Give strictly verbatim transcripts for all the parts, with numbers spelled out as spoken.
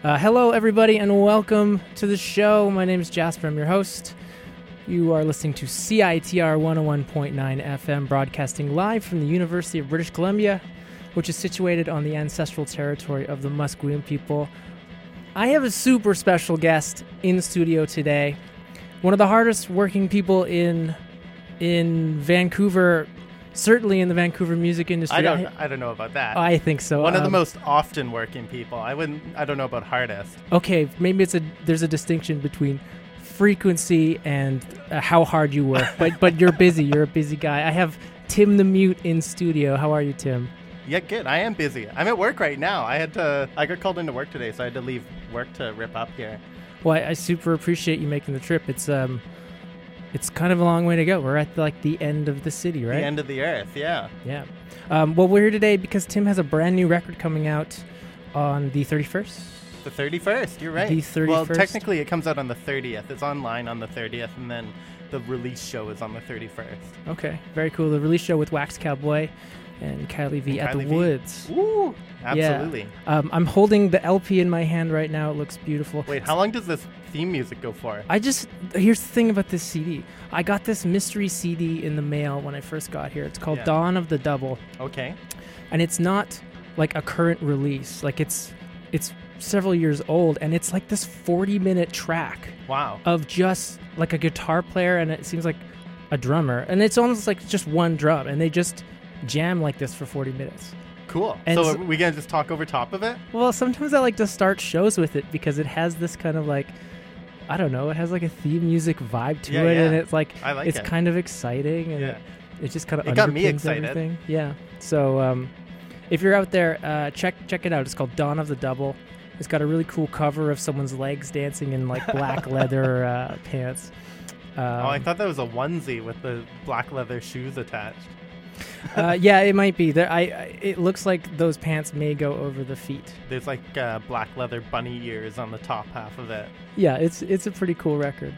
Uh, hello, everybody, and welcome to the show. My name is Jasper. I'm your host. You are listening to C I T R one oh one point nine F M, broadcasting live from the University of British Columbia, which is situated on the ancestral territory of the Musqueam people. I have a super special guest in studio today. One of the hardest working people in in Vancouver, certainly in the Vancouver music industry. I don't. I don't know about that. I think so. One um, of the most often working people. I wouldn't. I don't know about hardest. Okay, maybe it's a there's a distinction between frequency and uh, how hard you work. But but you're busy. You're a busy guy. I have Tim the Mute in studio. How are you, Tim? Yeah, good. I am busy. I'm at work right now. I had to. I got called into work today, so I had to leave work to rip up here. Well, I, I super appreciate you making the trip. It's um. It's kind of a long way to go. We're at like the end of the city, right? The end of the earth, yeah. Yeah. Um, well, we're here today because Tim has a brand new record coming out on the thirty-first. The thirty-first, you're right. The thirty-first. Well, technically it comes out on the thirtieth. It's online on the thirtieth, and then the release show is on the thirty-first. Okay, very cool. The release show with Wax Cowboy and Kylie V and at Kylie the V. Woods. Woo! Absolutely. Yeah. Um, I'm holding the L P in my hand right now. It looks beautiful. Wait, how long does this theme music go for? I just, here's the thing about this C D. I got this mystery C D in the mail when I first got here. It's called Yeah. Dawn of the Double. Okay. And it's not like a current release. Like it's it's several years old, and it's like this forty minute track Wow. of just like a guitar player, and it seems like a drummer, and it's almost like just one drum, and they just jam like this for forty minutes. Cool. And so s- are we gonna just talk over top of it? Well, sometimes I like to start shows with it because it has this kind of like, I don't know, it has like a theme music vibe to Yeah, it, and yeah. it's like, I like it's it. kind of exciting, and Yeah. it, it just kind of It got me underpins excited. everything. Yeah. So um, if you're out there, uh, check check it out. It's called Dawn of the Double. It's got a really cool cover of someone's legs dancing in like black leather uh, pants. Um, oh, I thought that was a onesie with the black leather shoes attached. uh, yeah, it might be. There, I, I. It looks like those pants may go over the feet. There's like uh, black leather bunny ears on the top half of it. Yeah, it's it's a pretty cool record.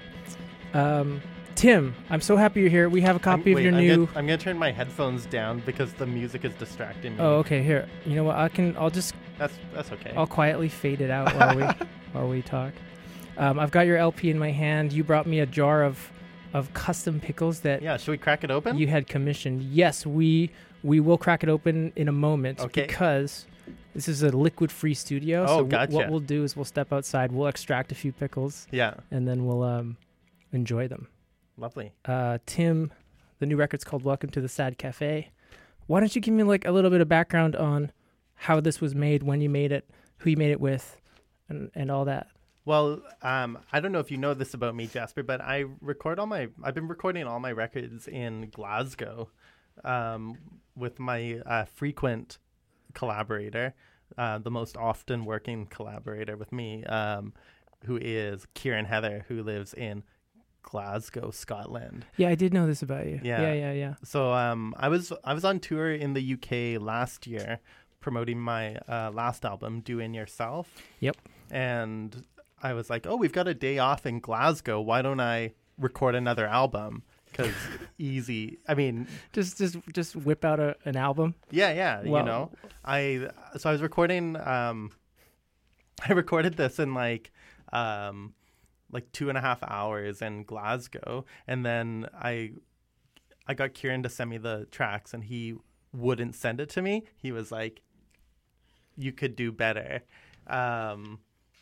Um, Tim, I'm so happy you're here. We have a copy I'm, of wait, your I'm new. Gonna, I'm gonna turn my headphones down because the music is distracting me. Oh, okay. Here, you know what? I can. I'll just. That's that's okay. I'll quietly fade it out while we while we talk. Um, I've got your L P in my hand. You brought me a jar of of custom pickles that Yeah, should we crack it open? you had commissioned. Yes, we we will crack it open in a moment Okay. because this is a liquid-free studio. Oh, so w- gotcha. what we'll do is we'll step outside, we'll extract a few pickles, Yeah, and then we'll um, enjoy them. lovely. Uh, Tim, the new record's called Welcome to the Sad Cafe. Why don't you give me like a little bit of background on how this was made, when you made it, who you made it with, and, and all that? Well, um, I don't know if you know this about me, Jasper, but I record all my. I've been recording all my records in Glasgow, um, with my uh, frequent collaborator, uh, the most often working collaborator with me, um, who is Kieran Heather, who lives in Glasgow, Scotland. Yeah, I did know this about you. Yeah. yeah, yeah. yeah. So um, I was I was on tour in the U K last year, promoting my uh, last album, Do In Yourself. Yep. And I was like, oh, we've got a day off in Glasgow. Why don't I record another album? Because easy. I mean, Just just just whip out a, an album. yeah, yeah. Well- you know, I so I was recording. Um, I recorded this in like. Um, like two and a half hours in Glasgow, and then I I got Kieran to send me the tracks, and he wouldn't send it to me. He was like, you could do better. Um,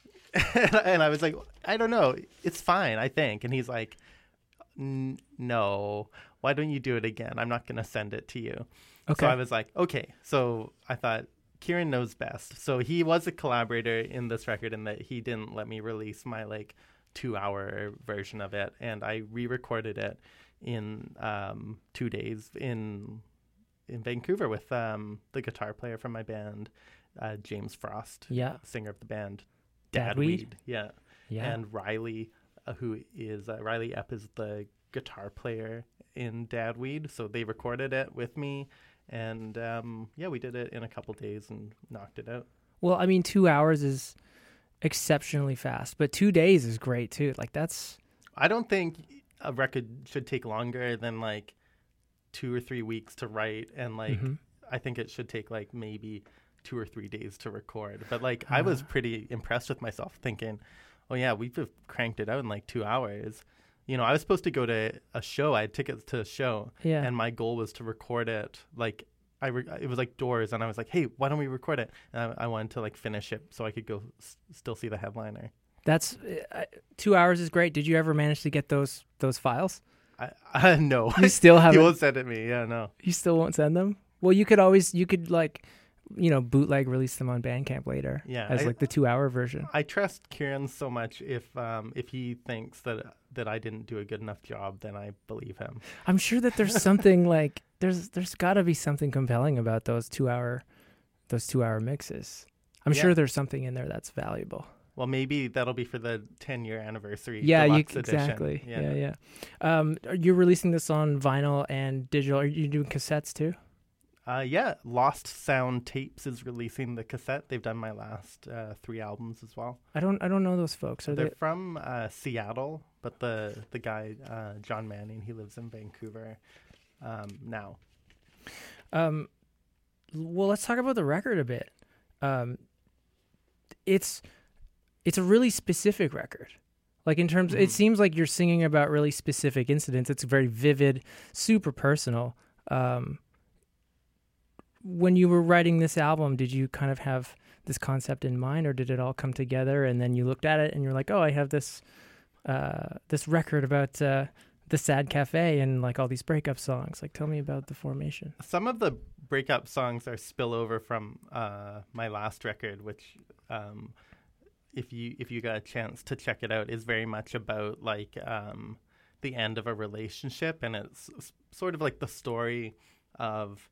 and I was like, I don't know. It's fine, I think. And he's like, N- no, why don't you do it again? I'm not going to send it to you. Okay. So I was like, okay. So I thought, Kieran knows best. So he was a collaborator in this record in that he didn't let me release my like two hour version of it. And I re-recorded it in um, two days in in Vancouver with um, the guitar player from my band, uh, James Frost, Yeah. singer of the band, Dad Weed? Yeah. Yeah. And Riley, uh, who is, uh, Riley Epp is the guitar player in Dad Weed. So they recorded it with me. And um, yeah, we did it in a couple days and knocked it out. Well, I mean, two hours is exceptionally fast, but two days is great too. Like that's I don't think a record should take longer than like two or three weeks to write. And like, Mhm. I think it should take like maybe two or three days to record. But like uh-huh. I was pretty impressed with myself, thinking, oh yeah, we've cranked it out in like two hours. You know, I was supposed to go to a show. I had tickets to a show, yeah. and my goal was to record it. Like, I re- it was like Doors, and I was like, hey, why don't we record it? And I, I wanted to like finish it so I could go s- still see the headliner. That's uh, two hours is great. Did you ever manage to get those those files? I, I no. You still haven't. He won't send it me. Yeah, no. You still won't send them? Well, you could always you could like. you know, bootleg release them on Bandcamp later yeah, as I, like the two hour version. I trust Kieran so much. If um if he thinks that that I didn't do a good enough job, then I believe him. I'm sure that there's something like there's there's got to be something compelling about those two hour those two hour mixes. I'm yeah. sure there's something in there that's valuable. Well, maybe that'll be for the ten year anniversary. Yeah, you, edition. exactly. Yeah, yeah. yeah. Um, you're releasing this on vinyl and digital. Are you doing cassettes too? Uh, yeah, Lost Sound Tapes is releasing the cassette. They've done my last uh, three albums as well. I don't, I don't know those folks. Are They're they from uh, Seattle, but the the guy uh, John Manning, he lives in Vancouver um, now. Um, well, let's talk about the record a bit. Um, it's it's a really specific record. Like in terms, mm. it seems like you're singing about really specific incidents. It's very vivid, super personal. Um, When you were writing this album, did you kind of have this concept in mind, or did it all come together and then you looked at it and you're like, oh, I have this uh, this record about uh, the Sad Cafe and like all these breakup songs. Like, tell me about the formation. Some of the breakup songs are spillover from uh, my last record, which um, if you if you got a chance to check it out, is very much about like um, the end of a relationship, and it's sort of like the story of.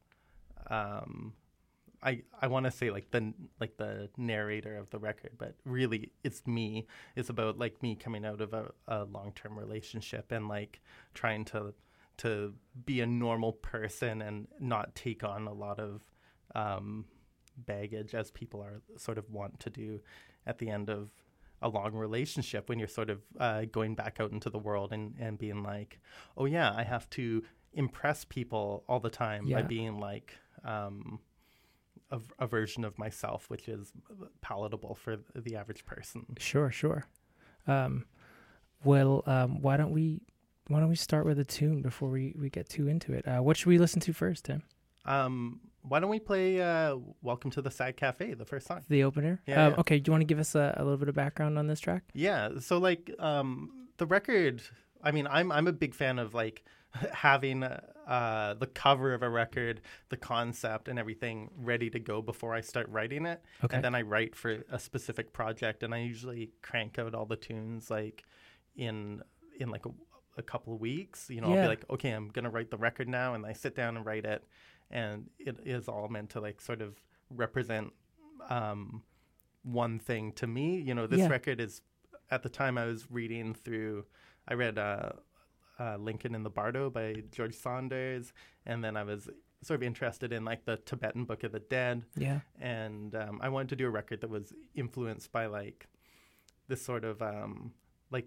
Um, I I want to say like the like the narrator of the record, but really it's me. It's about like me coming out of a, a long-term relationship and like trying to to be a normal person and not take on a lot of um, baggage as people are sort of want to do at the end of a long relationship, when you're sort of uh, going back out into the world and, and being like, oh yeah, I have to impress people all the time yeah. by being like um, a, a version of myself, which is palatable for the average person. Sure, sure. Um, well, um, why don't we why don't we start with a tune before we, we get too into it? Uh, what should we listen to first, Tim? Um, why don't we play uh, Welcome to the Sad Cafe, the first song? The opener? Yeah. Um, yeah. Okay, do you want to give us a, a little bit of background on this track? Yeah, so like um, the record, I mean, I'm I'm a big fan of like having uh, the cover of a record, the concept and everything ready to go before I start writing it. Okay. And then I write for a specific project, and I usually crank out all the tunes like in in like a, a couple of weeks. You know, yeah. I'll be like, okay, I'm going to write the record now, and I sit down and write it. And it is all meant to like sort of represent um, one thing to me. You know, this yeah. record is, at the time I was reading through, I read uh, uh, Lincoln in the Bardo by George Saunders. And then I was sort of interested in like the Tibetan Book of the Dead. Yeah. And um, I wanted to do a record that was influenced by like this sort of um, like,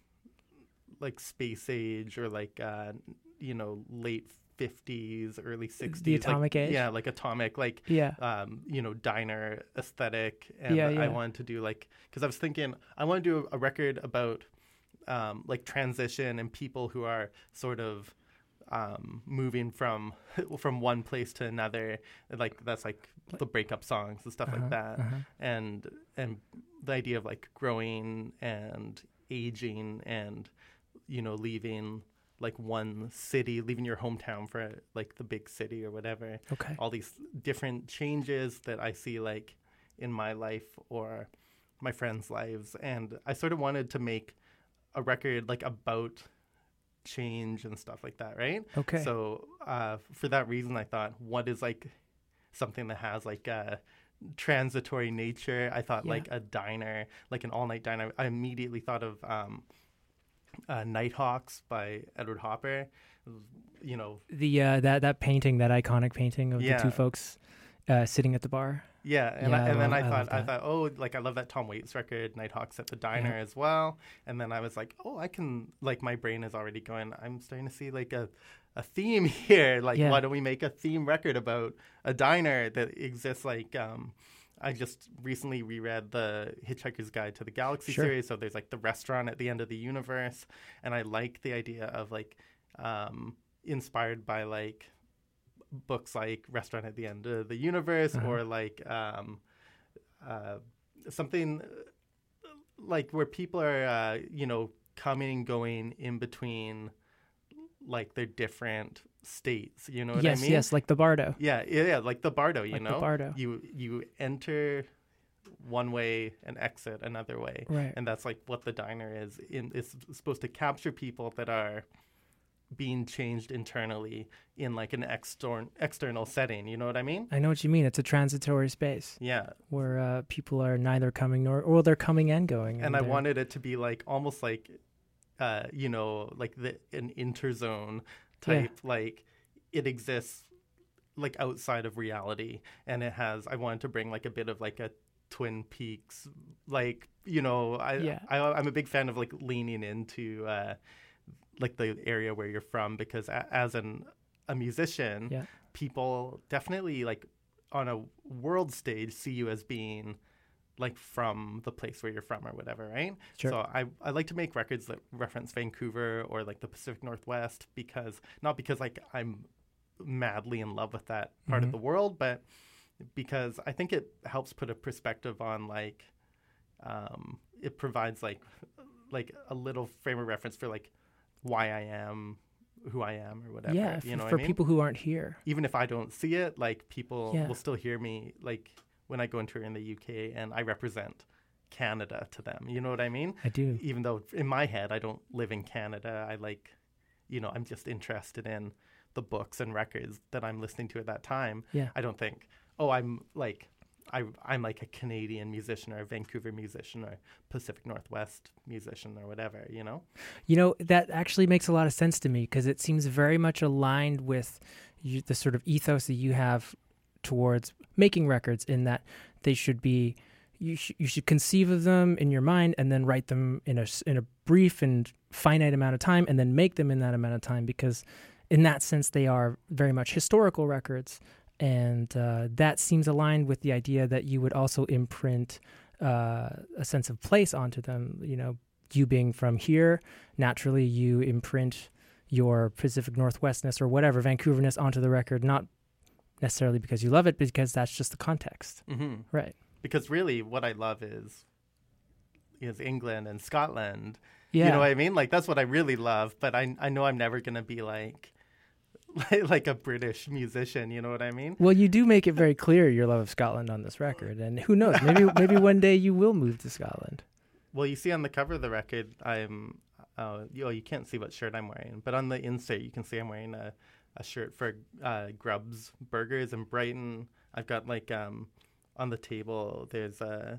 like space age or like, uh, you know, late fifties, early sixties. The atomic like, age? Yeah, like atomic, like, yeah. um, you know, diner aesthetic. And yeah, yeah. I wanted to do like, because I was thinking, I want to do a, a record about um, like transition and people who are sort of um, moving from from one place to another. Like that's like the breakup songs and stuff uh-huh, like that. Uh-huh. And and the idea of like growing and aging and, you know, leaving like one city, leaving your hometown for like the big city or whatever. Okay. All these different changes that I see like in my life or my friends' lives. And I sort of wanted to make a record like about change and stuff like that, right? Okay. So uh, for that reason, I thought, what is like something that has like a transitory nature? I thought yeah. like a diner, like an all-night diner. I immediately thought of um, Uh, Nighthawks by Edward Hopper. You know, the uh, that that painting, that iconic painting of yeah. the two folks uh, sitting at the bar. Yeah, and Yeah, I, I and then love- I I thought love I that. thought oh, like I love that Tom Waits record, Nighthawks at the Diner Yeah. as well. And then I was like, oh, I can like my brain is already going. I'm starting to see like a a theme here. Like, Yeah. why don't we make a theme record about a diner that exists? Like, um, I just recently reread the Hitchhiker's Guide to the Galaxy Sure. series, so there's like the restaurant at the end of the universe, and I like the idea of like um, inspired by like books like Restaurant at the End of the Universe, Uh-huh. or like um, uh, something like where people are, uh, you know, coming and going in between like their different states. You know what yes, I mean? yes, like the Bardo. Yeah, yeah, yeah, like the Bardo, you Like the know? Bardo. You you enter one way and exit another way. Right. And that's like what the diner is. In, it's supposed to capture people that are being changed internally in like an external external setting. You know what I mean? I know what you mean. It's a transitory space Yeah. where uh, people are neither coming nor, or they're coming and going. And I they're- wanted it to be like almost like, uh, you know, like the an interzone type. Like it exists like outside of reality, and it has. I wanted to bring like a bit of like a Twin Peaks, like you know, I, Yeah. I I'm a big fan of like leaning into uh, like the area where you're from, because a, as an a musician, Yeah. people definitely like on a world stage see you as being like from the place where you're from or whatever, right? Sure. So I, I like to make records that reference Vancouver or like the Pacific Northwest, because not because like I'm madly in love with that part Mhm. of the world, but because I think it helps put a perspective on like um, it provides like like a little frame of reference for like why I am who I am or whatever. yeah, you f- know what for I mean? people who aren't here. Even if I don't see it, like people Yeah. will still hear me like when I go and tour in the U K and I represent Canada to them. You know what I mean? I do. Even though in my head I don't live in Canada, I like, you know, I'm just interested in the books and records that I'm listening to at that time. Yeah. I don't think, oh, I'm like, I, I'm like a Canadian musician or a Vancouver musician or Pacific Northwest musician or whatever, you know? You know, that actually makes a lot of sense to me because it seems very much aligned with you, the sort of ethos that you have towards making records, in that they should be, you, sh- you should conceive of them in your mind and then write them in a, s- in a brief and finite amount of time and then make them in that amount of time, because in that sense they are very much historical records. And uh, that seems aligned with the idea that you would also imprint uh, a sense of place onto them. You know, you being from here, naturally you imprint your Pacific Northwestness or whatever, Vancouverness onto the record, not necessarily because you love it, but because that's just the context. Mm-hmm. Right. Because really what I love is is England and Scotland. Yeah. You know what I mean? Like that's what I really love, but I I know I'm never going to be like like, like a British musician, you know what I mean? Well, you do make it very clear your love of Scotland on this record, and who knows, maybe maybe one day you will move to Scotland. Well, you see on the cover of the record, I'm uh, you, oh, you can't see what shirt I'm wearing, but on the insert you can see I'm wearing a, a shirt for uh, Grubs Burgers in Brighton. I've got like um on the table there's a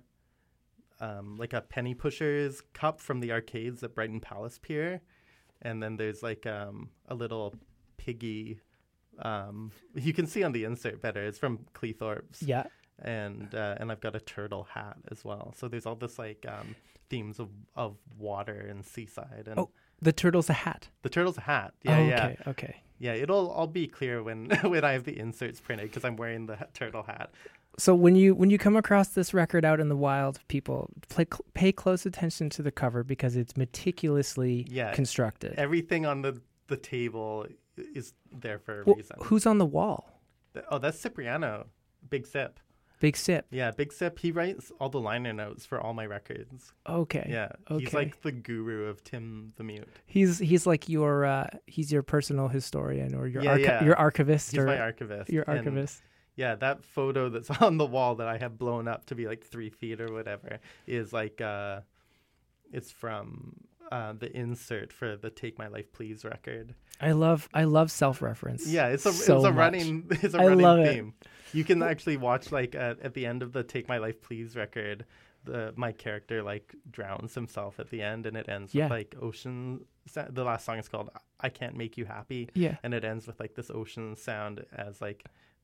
um like a Penny Pushers cup from the arcades at Brighton Palace Pier, and then there's like um a little piggy. Um, you can see on the insert better. It's from Cleethorpes. Yeah. And uh, and I've got a turtle hat as well. So there's all this like um, themes of, of water and seaside. And Oh, the turtle's a hat. the turtle's a hat. Yeah, oh, yeah, okay, okay. yeah. It'll all be clear when when I have the inserts printed, because I'm wearing the ha- turtle hat. So when you when you come across this record out in the wild, people play, cl- pay close attention to the cover because it's meticulously Yeah. constructed. Everything on the the table is there for a Well, reason. who's on the wall? Th- Oh, that's Cipriano, Big Sip. Big Sip. Yeah, Big Sip. He writes all the liner notes for all my records. Okay. Yeah, Okay. he's like the guru of Tim the Mute. He's he's like your uh, he's your personal historian or your Yeah, archi- yeah. your archivist He's or my archivist. your and archivist. yeah, that photo that's on the wall that I have blown up to be like three feet or whatever is like uh, it's from uh, the insert for the "Take My Life Please" record. I love I love self-reference. Yeah, it's a so it's a much. running it's a I running love it. theme. You can actually watch like at, at the end of the "Take My Life Please" record, the my character like drowns himself at the end, and it ends Yeah. with like ocean. sa- The last song is called "I Can't Make You Happy," Yeah. and it ends with like this ocean sound as like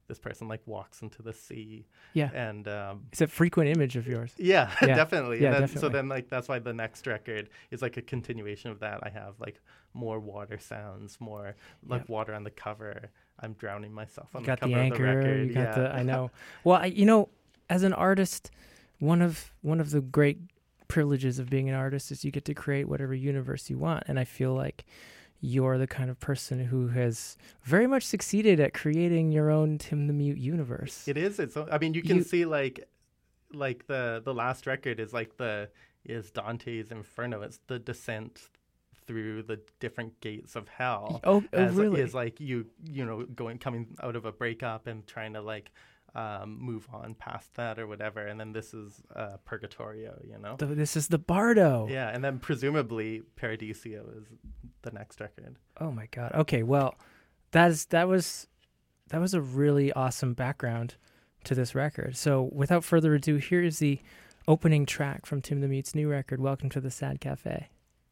this person like walks into the sea. Yeah. And um, it's a frequent image of yours. Yeah, Yeah. definitely. Yeah, and then, definitely. So then like that's why the next record is like a continuation of that. I have like more water sounds, more like Yeah. water on the cover. I'm drowning myself on You the got cover the anchor. of the record. You got yeah. the. I know. Well, I, you know, as an artist, one of one of the great privileges of being an artist is you get to create whatever universe you want, and I feel like you're the kind of person who has very much succeeded at creating your own Tim the Mute universe. It is. It's. I mean, you can You- see like, like the the last record is like the is Dante's Inferno. It's the descent through the different gates of hell. Oh, oh as, really? Is like you you know going coming out of a breakup and trying to like um, move on past that or whatever. And then this is uh, Purgatorio. You know. The- this is the Bardo. Yeah, and then presumably Paradiso is the next record. Oh my God. Okay, well, that is that was that was a really awesome background to this record. So without further ado, here is the opening track from Tim the Mute's new record, Welcome to the Sad Cafe.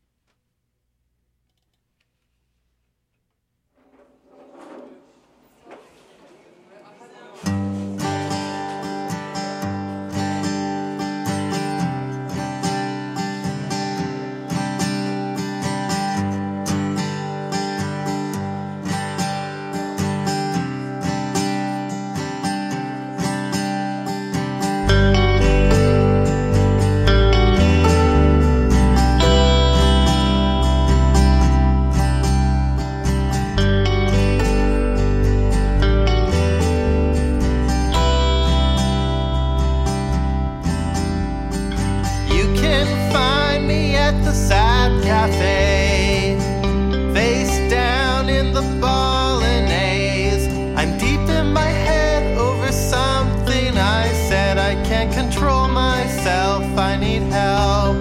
You can find me at the Sad Cafe, face down in the bolognese. I'm deep in my head over something I said. I can't control myself, I need help.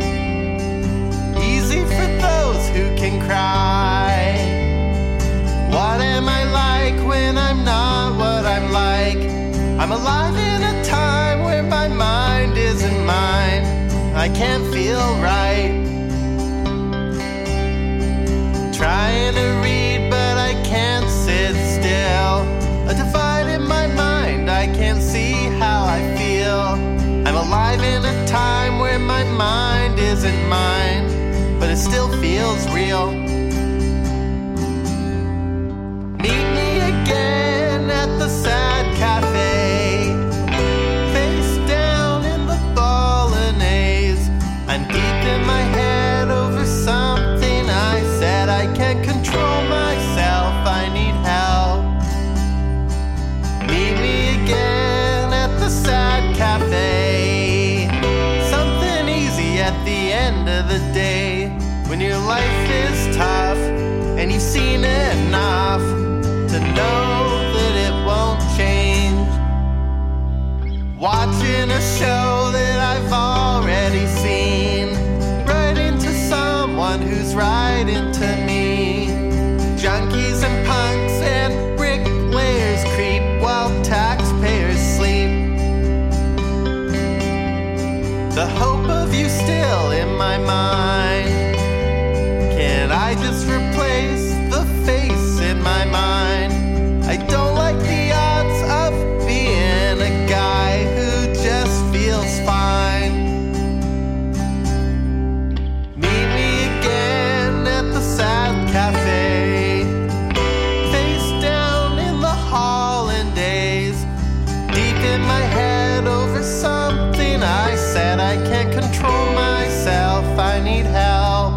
Easy for those who can cry. What am I like when I'm not what I'm like? I'm alive in a time where my mind isn't mine. I can't feel right. Trying to read, but I can't sit still. A divide in my mind, I can't see how I feel. I'm alive in a time where my mind isn't mine, but it still feels real. Meet me again at the Sad Cafe, face down in the bolognese. I'm deep in my head over something I said. I can't control myself, I need help. Meet me again at the Sad Cafe. Something easy at the end of the day, when your life is tough and you've seen enough to know that it won't change. Watching a show that I've already seen, right into someone who's right into me. Junkies and punks and bricklayers creep while taxpayers sleep. The hope of you still in my mind. Can I just replace the face in my mind? I don't like the odds of being a guy who just feels fine. Meet me again at the Sad Cafe, face down in the hollandaise. Deep in my head over something I said. I can't control myself, I need help.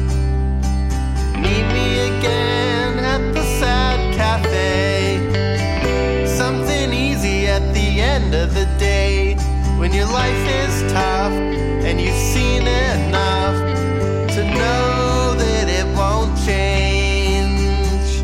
Meet me again at the Sad Cafe. Something easy at the end of the day, when your life is tough and you've seen enough to know that it won't change.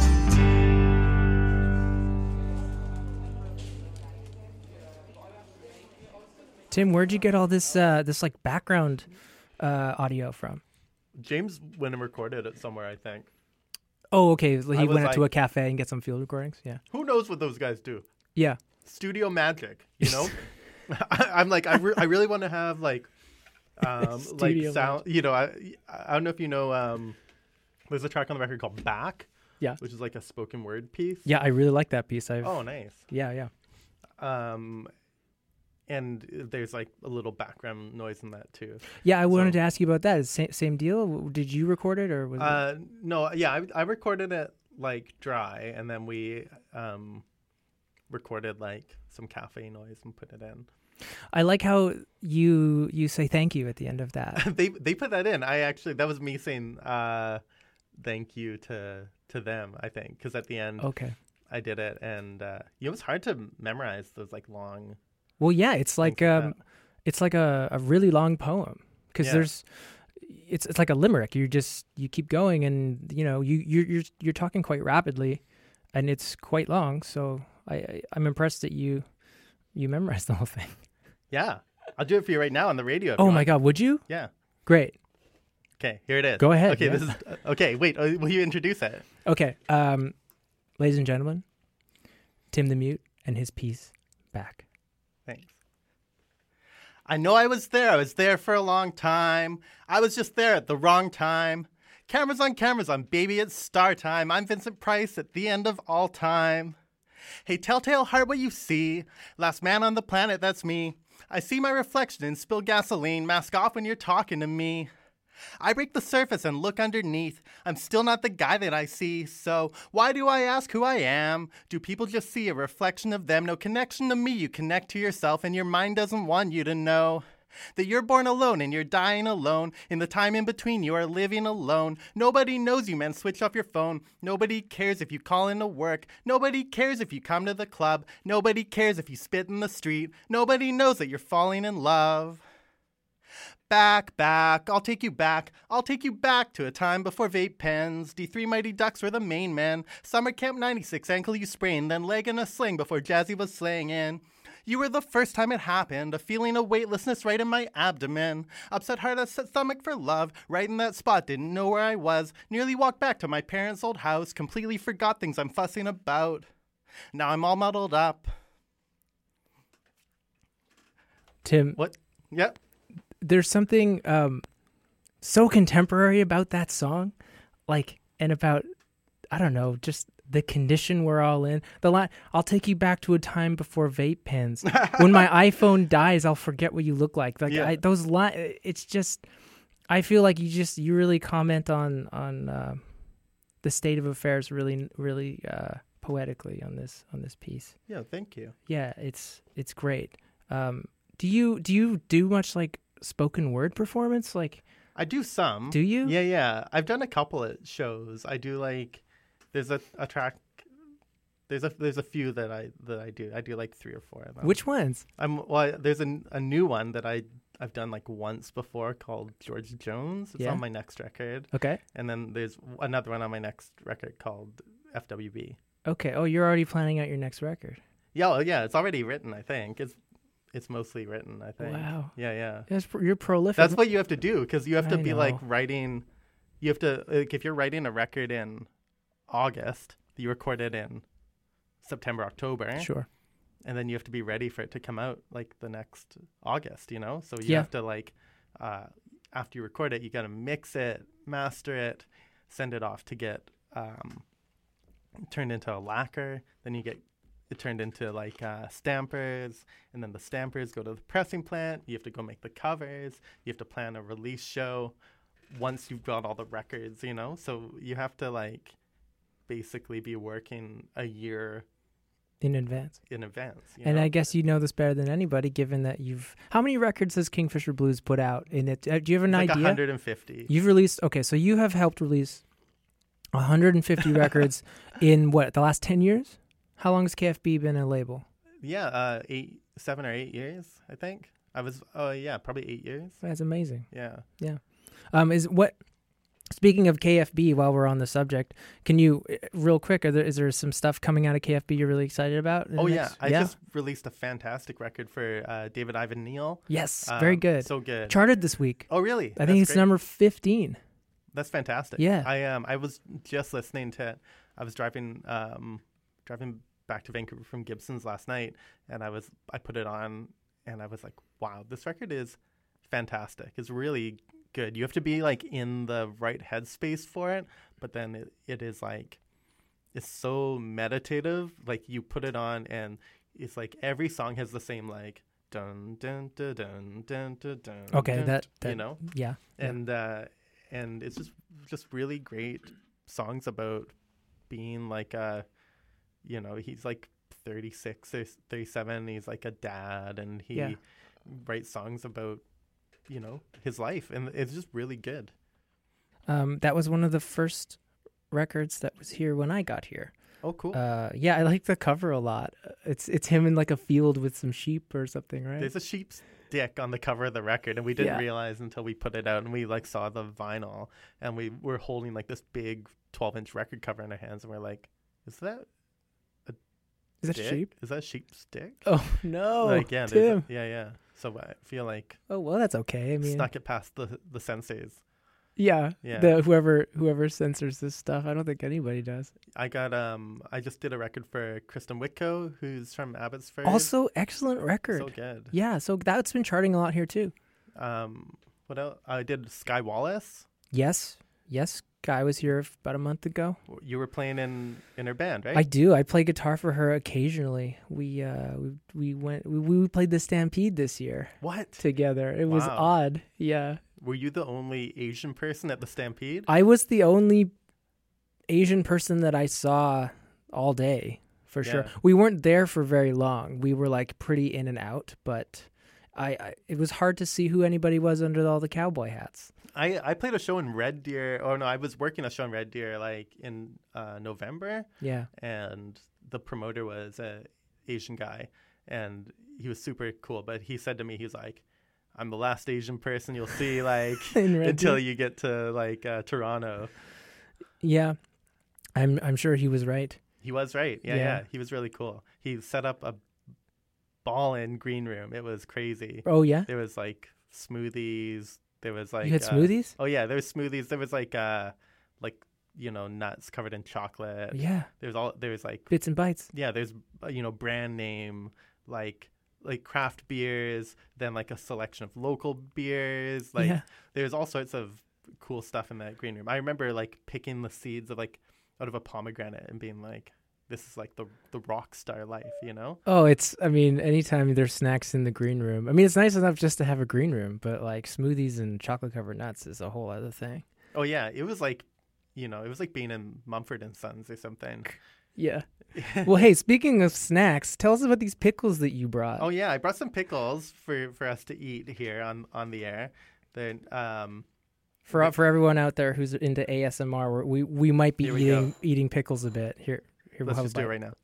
Tim, where'd you get all this uh, this like background uh, audio from? James went and recorded it somewhere, I think. Oh, okay. He I was went out to like- a cafe and get some field recordings. Yeah. Who knows what those guys do? Yeah. Studio magic, you know? I, I'm like, I, re- I really want to have like, um, like Studio sound, you know, I, I don't know if you know, um, there's a track on the record called Back Yeah. which is like a spoken word piece. Yeah, I really like that piece. I've Oh, nice. yeah, yeah. Um, and there's like a little background noise in that too. Yeah, I wanted So- to ask you about that. Is same, same deal? W- Did you record it or was it? Uh, no, yeah, I, I recorded it like dry, and then we um recorded like some cafe noise and put it in. I like how you you say thank you at the end of that. they they put that in. I actually that was me saying uh thank you to to them. I think because at the end Okay. I did it, and uh, it was hard to memorize those like long. Well, yeah, it's like like um, it's like a, a really long poem because Yeah. there's, it's it's like a limerick. You just you keep going, and you know you you're you're, you're talking quite rapidly, and it's quite long. So I, I I'm impressed that you you memorized the whole thing. Yeah, I'll do it for you right now on the radio. if Oh you my want. God, would you? Yeah. Great. Okay, here it is. Go ahead, Okay, yeah. this is okay. Wait, uh, will you introduce it? Okay, um, ladies and gentlemen, Tim the Mute and his piece back. Thanks. I know I was there. I was there for a long time. I was just there at the wrong time. Cameras on cameras on, baby, it's star time. I'm Vincent Price at the end of all time. Hey, telltale heart, what you see? Last man on the planet, that's me. I see my reflection in spilled gasoline. Mask off when you're talking to me. I break the surface and look underneath. I'm still not the guy that I see. So why do I ask who I am? Do people just see a reflection of them? No connection to me. You connect to yourself, and your mind doesn't want you to know that you're born alone and you're dying alone. In the time in between, you are living alone. Nobody knows you, man. Switch off your phone. Nobody cares if you call into work. Nobody cares if you come to the club. Nobody cares if you spit in the street. Nobody knows that you're falling in love. Back, back, I'll take you back. I'll take you back to a time before vape pens. D three Mighty Ducks were the main men. Summer Camp ninety-six, ankle you sprained, then leg in a sling before Jazzy was slaying in. You were the first time it happened, a feeling of weightlessness right in my abdomen. Upset heart, upset stomach for love, right in that spot, didn't know where I was. Nearly walked back to my parents' old house, completely forgot things I'm fussing about. Now I'm all muddled up. Tim, What? Yep. there's something um, so contemporary about that song, like, and about, I don't know, just the condition we're all in. The line, I'll take you back to a time before vape pens. When my iPhone dies, I'll forget what you look like. Like Yeah. I, those lines, it's just, I feel like you just, you really comment on, on uh, the state of affairs really, really uh, poetically on this, on this piece. Yeah, thank you. Yeah, it's, it's great. Um, do you, do you do much like spoken word performance? Like, I do some. do you? Yeah, yeah. I've done a couple of shows. I do like there's a, a track there's a there's a few that I that I do. I do like three or four of them. Which ones? I'm well there's a, a new one that I I've done like once before called George Jones. It's Yeah. on my next record. Okay. And then there's another one on my next record called F W B. Okay. Oh, you're already planning out your next record. Yeah, well, yeah, it's already written, I think. It's it's mostly written, I think. Wow. Yeah, yeah. That's pr- you're prolific. That's what you have to do because you have to I be like know. writing. You have to like if you're writing a record in August, you record it in September, October, Sure. and then you have to be ready for it to come out like the next August. You know, so you Yeah. have to like uh, after you record it, you got to mix it, master it, send it off to get um, turned into a lacquer. Then you get it turned into like uh, stampers, and then the stampers go to the pressing plant. You have to go make the covers. You have to plan a release show once you've got all the records, you know? So you have to like basically be working a year In advance. in advance. You And know? I guess you know this better than anybody, given that you've. How many records has Kingfisher Blues put out in it? Uh, do you have an it's like idea? one hundred fifty. You've released. Okay, so you have helped release one hundred fifty records in what, the last ten years? How long has K F B been a label? Yeah, uh, eight, seven or eight years, I think. I was, oh yeah, probably eight years. That's amazing. Yeah. Um, is what? Speaking of K F B, while we're on the subject, can you, uh, real quick, are there is there some stuff coming out of K F B you're really excited about? in the Oh yeah, next- I just released a fantastic record for uh, David Ivan Neal. Yes, Um, very good. So good. Charted this week. oh really? I think it's number fifteen. That's fantastic. Yeah. I um I was just listening to it. I was driving um driving back to Vancouver from Gibson's last night, and I was I put it on, and I was like, wow, this record is fantastic. It's really good. You have to be like in the right headspace for it, but then it, it is like is so meditative. Like you put it on and it's like every song has the same like dun dun dun dun dun dun dun. Okay, dun, that, that you know, yeah, and uh, and it's just just really great songs about being like a, you know, he's like thirty-six or thirty-seven. He's like a dad, and he Yeah. writes songs about, you know, his life, and it's just really good. Um, that was one of the first records that was here when I got here. Oh, cool. Uh, yeah, I like the cover a lot. It's it's him in like a field with some sheep or something, right? There's a sheep's dick on the cover of the record, and we didn't Yeah. realize until we put it out, and we like saw the vinyl, and we were holding like this big twelve inch record cover in our hands, and we're like, is that Is that dick? a sheep? Is that a sheep's dick? Oh no, like yeah, there's Tim. a- yeah, yeah. So I feel like Oh well, that's okay. I mean, snuck it past the the senseis. yeah, Yeah. The whoever whoever censors this stuff, I don't think anybody does. I got um I just did a record for Kristen Whitco, who's from Abbotsford. Also, excellent record. so good. Yeah, so that's been charting a lot here too. Um, what else? I did Sky Wallace. Yes, yes. Guy was here f- about a month ago. You were playing in in her band, right? I do. I play guitar for her occasionally. We uh we we went we, we played the Stampede this year What? together. It was Wow. odd. Yeah. Were you the only Asian person at the Stampede? I was the only Asian person that I saw all day, for sure. Yeah. We weren't there for very long. We were like pretty in and out, but I, I it was hard to see who anybody was under all the cowboy hats. I, I played a show in Red Deer. Oh no, I was working a show in Red Deer like in uh, November, Yeah. and the promoter was a Asian guy, and he was super cool. But he said to me, he's like, "I'm the last Asian person you'll see like In Red until Deer. you get to like uh, Toronto." Yeah. I'm I'm sure he was right. He was right. Yeah, Yeah. yeah, he was really cool. He set up a ball-in green room. It was crazy. Oh yeah. There was like smoothies. There was like you had uh, smoothies? Oh yeah, there was smoothies. There was like uh like you know nuts covered in chocolate. Yeah. There's all there was like Bits and bites. yeah, there's uh, you know brand name like like craft beers, then like a selection of local beers. Like Yeah. there's all sorts of cool stuff in that green room. I remember like picking the seeds of like out of a pomegranate and being like, this is like the the rock star life, you know? Oh, it's, I mean, anytime there's snacks in the green room. I mean, it's nice enough just to have a green room, but like smoothies and chocolate covered nuts is a whole other thing. Oh yeah, it was like, you know, it was like being in Mumford and Sons or something. Yeah. Well, hey, speaking of snacks, tell us about these pickles that you brought. Oh yeah, I brought some pickles for, for us to eat here on, on the air. Then um For for everyone out there who's into A S M R, we're- we we might be Here we eating go. eating pickles a bit. Here, here we'll let's have just a do it bite. right now.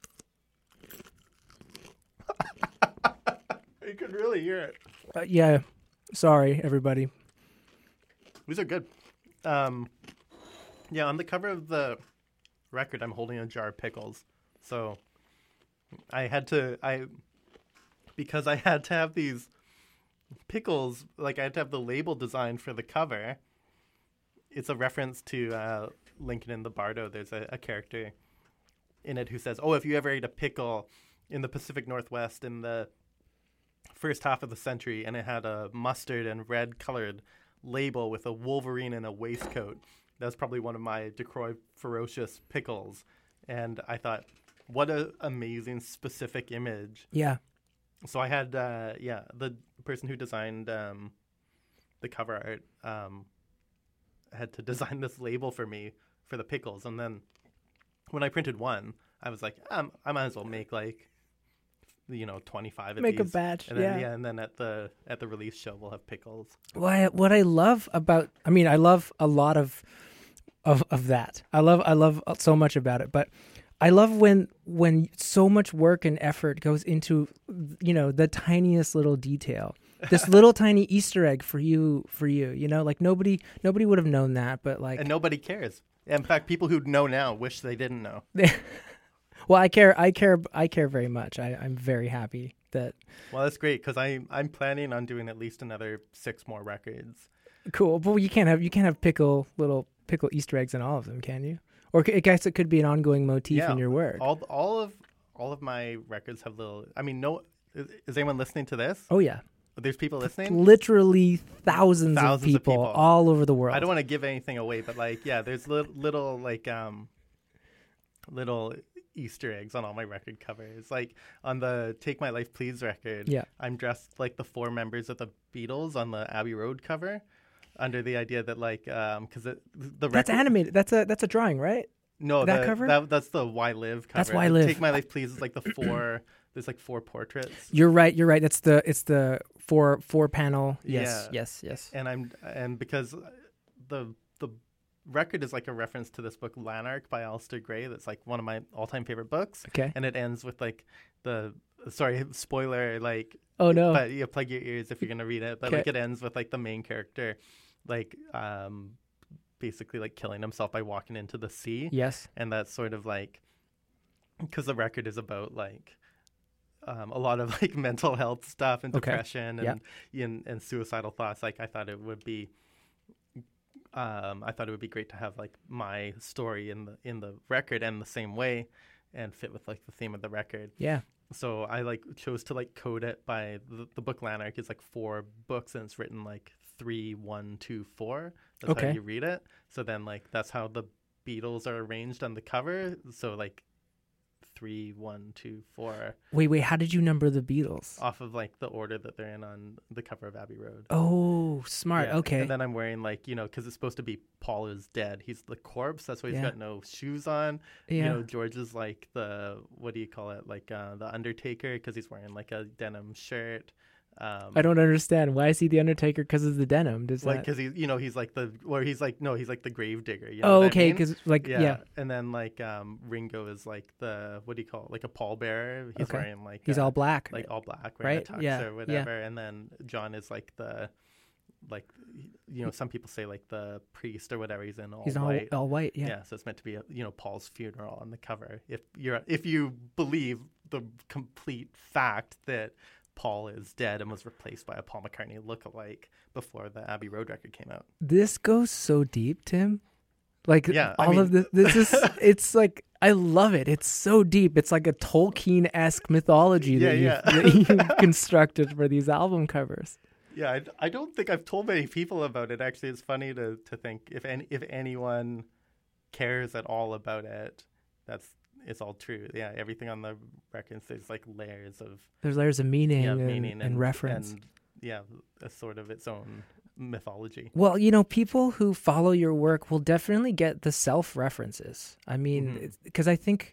You could really hear it. Uh, yeah, sorry everybody. These are good. Um, yeah, on the cover of the record, I'm holding a jar of pickles. So I had to, I, because I had to have these pickles, like I had to have the label designed for the cover. It's a reference to uh, Lincoln in the Bardo. There's a, a character in it who says, oh, if you ever ate a pickle in the Pacific Northwest in the first half of the century and it had a mustard and red colored label with a wolverine in a waistcoat, that's probably one of my DeCroix Ferocious pickles. And I thought, what an amazing specific image. Yeah, So I had, uh, yeah, the person who designed um, the cover art um, had to design this label for me for the pickles. And then when I printed one, I was like, um, I might as well make like, you know, twenty-five of make a these. batch. And then, yeah. yeah, and then at the at the release show, we'll have pickles. What I, what I love about, I mean, I love a lot of, of of that. I love I love so much about it, but I love when when so much work and effort goes into, you know, the tiniest little detail. This little tiny Easter egg for you, for you, you know, like nobody nobody would have known that, but like, And nobody cares. In fact, people who know now wish they didn't know. well, I care, I care, I care very much. I, I'm very happy that. Well, that's great because I I'm planning on doing at least another six more records. Cool, but you can't have you can't have pickle little pickle Easter eggs in all of them, can you? Or I guess it could be an ongoing motif Yeah, in your work. All all of all of my records have little. I mean, no. Is, is anyone listening to this? Oh yeah, There's people listening. literally thousands, Thousands of, of people people. all over the world. I don't want to give anything away, but like, yeah, there's little, little like um, little Easter eggs on all my record covers. Like on the Take My Life Please record, Yeah. I'm dressed like the four members of the Beatles on the Abbey Road cover, under the idea that like um because the record, That's animated. That's a that's a drawing, right? no that the, cover? that, that's the Why Live cover. That's Why The Live. Take My Life Please is like the four. There's like four portraits. You're right. You're right. That's the it's the four four panel. Yes. Yeah. Yes. Yes. And I'm and because the the record is like a reference to this book Lanark by Alistair Gray. That's like one of my all-time favorite books. Okay. And it ends with like the sorry spoiler like Oh no. but you plug your ears if you're gonna read it. But like Okay. it ends with like the main character like um basically like killing himself by walking into the sea. Yes. And that's sort of like because the record is about like um, a lot of like mental health stuff and Okay. depression Yeah. and, and and suicidal thoughts. Like I thought it would be um, I thought it would be great to have like my story in the in the record and the same way and fit with like the theme of the record. Yeah. So I like chose to like code it by the, the book Lanark is like four books and it's written like three, one, two, four. That's Okay. how you read it. So then like that's how the Beatles are arranged on the cover. So like three, one, two, four, Wait. Wait. How did you number the Beatles? off of like the order that they're in on the cover of Abbey Road. Oh, smart. Yeah. Okay. And then I'm wearing like, you know, because it's supposed to be Paul is dead. He's the corpse. That's why he's Yeah. got no shoes on. yeah. You know, George is like the, what do you call it? Like uh, the Undertaker because he's wearing like a denim shirt. Um, I don't understand. Why is he the Undertaker? Because of the denim? Does like that? because he's, you know, he's like the, or he's like, no, he's like the grave digger. You know Oh, what I okay. mean? Because like Yeah. yeah. And then like um, Ringo is like the, what do you call it? Like a pallbearer. He's Okay. wearing like, He's uh, all black. like all black, wearing Right? a tux Yeah, or yeah. whatever. And then John is like the, like, you know, some people say like the priest or whatever. He's in all He's all white. all white. Yeah. Yeah. So it's meant to be, a, you know, Paul's funeral on the cover. If you're, if you believe the complete fact that Paul is dead and was replaced by a Paul McCartney lookalike before the Abbey Road record came out. This goes so deep, Tim. Like Yeah, I all of mean- this, this is it's like I love it. It's so deep. It's like a Tolkien-esque mythology that, Yeah, you've, that you've constructed for these album covers. Yeah, I, I don't think I've told many people about it. Actually, it's funny to, to think if any, if anyone cares at all about it, that's it's all true. Yeah, everything on the records there's like layers of There's layers of meaning, yeah, and, meaning and reference. and yeah, a sort of its own mythology. Well, you know, people who follow your work will definitely get the self references. I Mhm. mean, because I think,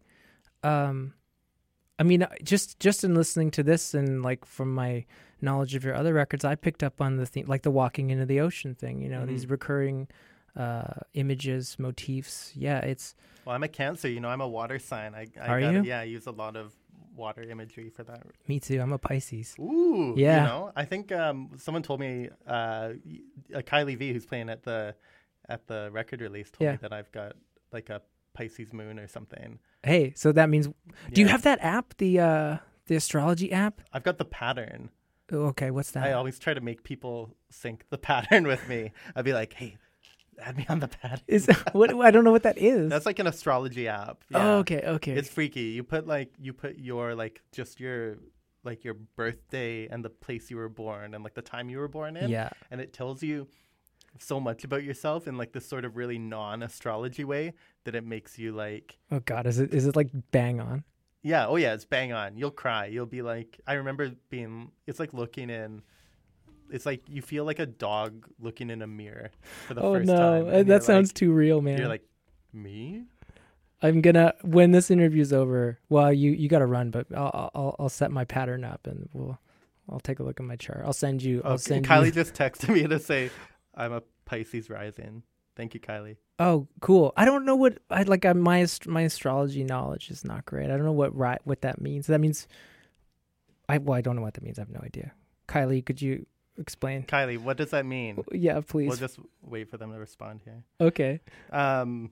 um, I mean, just just in listening to this and like from my knowledge of your other records, I picked up on the theme, like the walking into the ocean thing. You know, Mhm. these recurring uh, images, motifs. Yeah, it's Well, I'm a Cancer. You know, I'm a water sign. I, I Are gotta, you? Yeah, I use a lot of water imagery for that. me too. I'm a Pisces. Ooh, Yeah. You know, I think um, someone told me uh, y- uh, Kylie V, who's playing at the at the record release, told Yeah. me that I've got like a Pisces moon or something. Hey, so that means, do you Yeah. have that app, the uh, the astrology app? I've got the pattern. Oh, okay, what's that? I always try to make people sync the pattern with me. I'd be like, hey, add me on the pattern. Is what? I don't know what that is. That's like an astrology app. Oh, Yeah. okay, okay. It's freaky. You put like you put your like just your like your birthday and the place you were born and like the time you were born in. yeah. And it tells you so much about yourself in like this sort of really non-astrology way that it makes you like Oh God, is it is it like bang on? yeah, oh yeah, it's bang on. You'll cry. You'll be like I remember being it's like looking in it's like you feel like a dog looking in a mirror for the Oh first no, time. uh, and that you're sounds like, too real, man. You're like me? I'm gonna when this interview's over. Well, you you got to run, but I'll, I'll I'll set my pattern up and we'll I'll take a look at my chart. I'll send you. I'll Okay, send Kylie you. just texted me to say I'm a Pisces rising. Thank you, Kylie. Oh, cool. I don't know what I like. I, my ast- my astrology knowledge is not great. I don't know what right what that means. That means I well, I don't know what that means. I have no idea. Kylie, could you explain? Kylie, what does that mean? Yeah, please. We'll just wait for them to respond here. Okay. Um,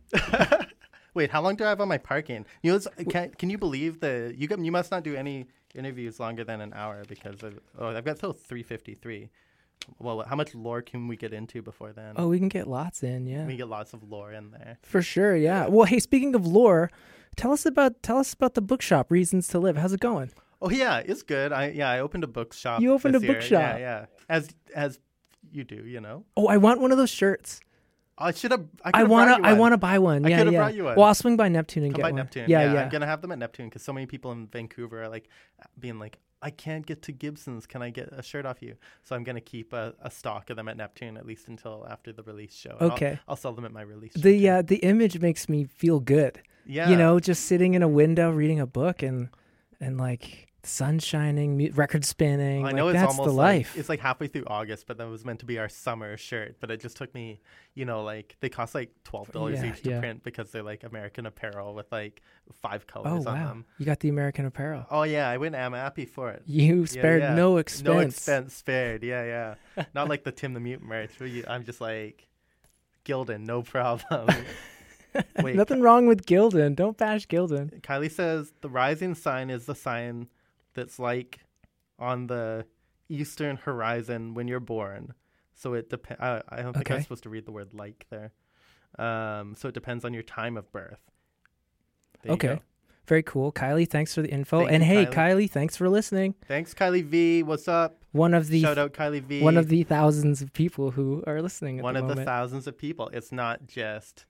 wait, how long do I have on my parking? You know, it's- can can you believe the you got, you must not do any interviews longer than an hour because of, oh I've got till three fifty three. Well, how much lore can we get into before then? Oh, we can get lots in. Yeah. We get lots of lore in there. For sure, yeah. Well, hey, speaking of lore, tell us about tell us about the bookshop, Reasons to Live. How's it going? Oh yeah, it's good. I yeah, I opened a bookshop. You opened this a year. bookshop. Yeah, yeah. As as you do, you know. Oh, I want one of those shirts. I should have. I, I could've wanna, brought you I one. wanna buy one. I Yeah, could've yeah. brought you one. Well, I'll swing by Neptune and Come get by one. Neptune. Yeah, yeah, yeah. I'm gonna have them at Neptune because so many people in Vancouver are like being like, I can't get to Gibson's. Can I get a shirt off you? So I'm gonna keep a, a stock of them at Neptune at least until after the release show. And Okay. I'll, I'll sell them at my release. show The too. uh, the image makes me feel good. yeah, You know, just sitting in a window reading a book and and like the sun shining, mu- record spinning. I like, know it's that's almost the like, life. it's like halfway through August, but that was meant to be our summer shirt. But it just took me, you know, like they cost like twelve dollars Yeah, each to yeah. print because they're like American Apparel with like five Oh colors on wow, them. you got the American Apparel. Oh yeah, I went am happy for it. You Yeah, spared yeah. no expense. No expense spared. Yeah, yeah. Not like the Tim the Mute merch. Where you, I'm just like, Gildan, no problem. Wait, Nothing wrong with Gildan. Don't bash Gildan. Kylie says the rising sign is the sign that's like on the eastern horizon when you're born. So it depends. I, I don't think I'm Okay. supposed to read the word like there. Um, so it depends on your time of birth. There you Okay. go. Very cool. Kylie, thanks for the info. Thank and you, hey, Kylie. Kylie, thanks for listening. Thanks, Kylie V. What's up? One of the Shout out Kylie V. one of the thousands of people who are listening at one the of moment. the thousands of people. It's not just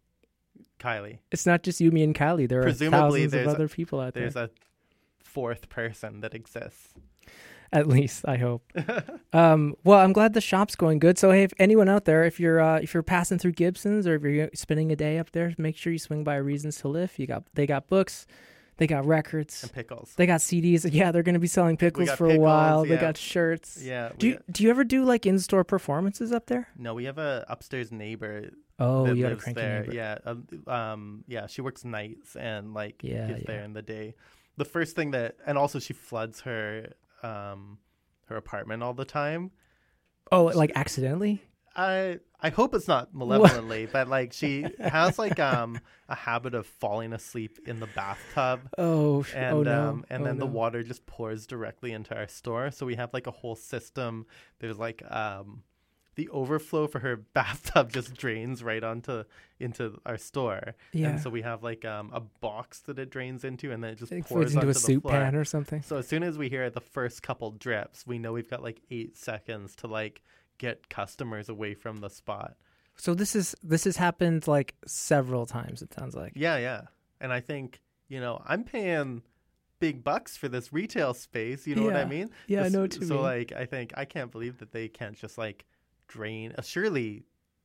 Kylie. It's not just you, me, and Kylie. There are Presumably thousands of there's a- other people out there. There's a fourth person that exists. At least I hope. um, well, I'm glad the shop's going good. So hey, if anyone out there, if you're uh, if you're passing through Gibson's or if you're spending a day up there, make sure you swing by Reasons to Live. You got they got books, they got records, And pickles. they got C Ds. Yeah, they're going to be selling pickles got for a pickles, while. They yeah. got shirts. Yeah. Do we you, got- do you ever do like in-store performances up there? no, we have a upstairs neighbor Oh, that you got a lives cranky there. neighbor. Yeah, um, um, yeah. She works nights and like Yeah, is there yeah. in the day. The first thing that, and also she floods her, um, her apartment all the time. Oh, like accidentally? I I hope it's not malevolently, but like she has like um a habit of falling asleep in the bathtub. Oh, sh- And oh no. um and Oh, then the no. water just pours directly into our store. So we have like a whole system. There's like um the overflow for her bathtub just drains right onto into our store. Yeah. And so we have like um a box that it drains into and then it just It pours fits into onto a the soup floor. pan or something. So as soon as we hear the first couple drips, we know we've got like eight seconds to like get customers away from the spot. So this is this has happened like several times. It sounds like. Yeah, yeah. And I think, you know, I'm paying big bucks for this retail space. You know what I Yeah. mean? Yeah, I This- know what you so mean. like, I think I can't believe that they can't just like drain. Uh, surely,